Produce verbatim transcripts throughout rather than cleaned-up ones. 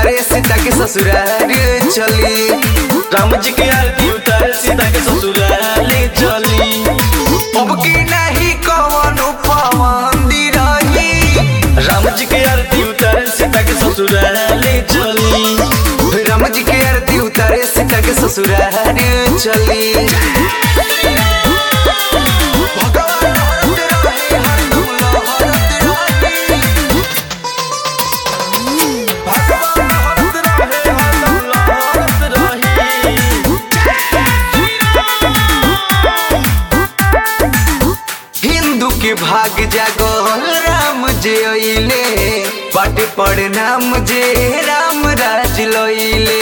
उतारे सीता के ससुराल चली। राम जी के आरती उतारे सीता के ससुराल चली। अब की नहीं कौन पाबंदी रही। राम जी के आरती उतारे सीता के ससुराल चली। राम जी के आरती उतारे सीता के ससुराल चली। हिंदू के भाग जागो राम जे अइले, पाटे पड़ नाम जे राम राज लइले।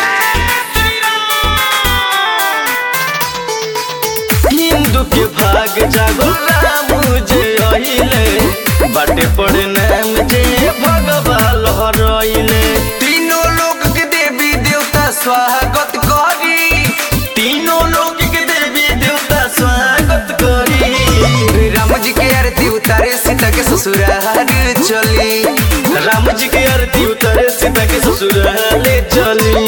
हिंदू के भाग जागो राम जे अइले, बाटे पड़ नाम जे भगवा लहराइले। तीनों लोक के देवी देवता स्वागत करी। तीनों लोक के देवी देवता स्वागत करी। राम जी के आरती उतारे सीता के ससुराल चली। राम जी के आरती उतारे सीता के ससुराल चली।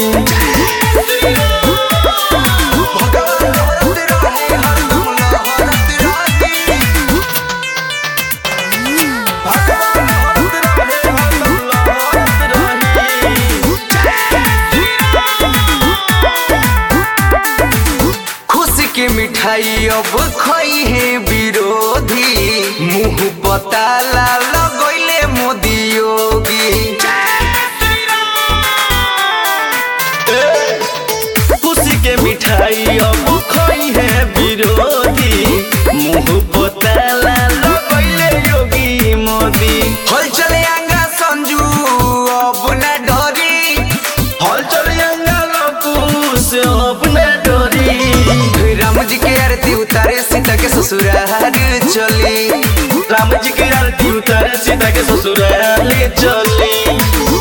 खुशी के मिठाई अब खई है विरोधी, मुंह पताला लगैले मोदी योगी। खुशी के मिठाई अब खई है विरोधी, मुंह पताला लगैले योगी मोदी। हल चले आंगा संजू अब न डरी। हल चले आंगा लकू से अब न डरी। राम जी के आरती उतारे सीता के ससुराल चली। राम जी के आरती उतारे सीता के ससुराल चली।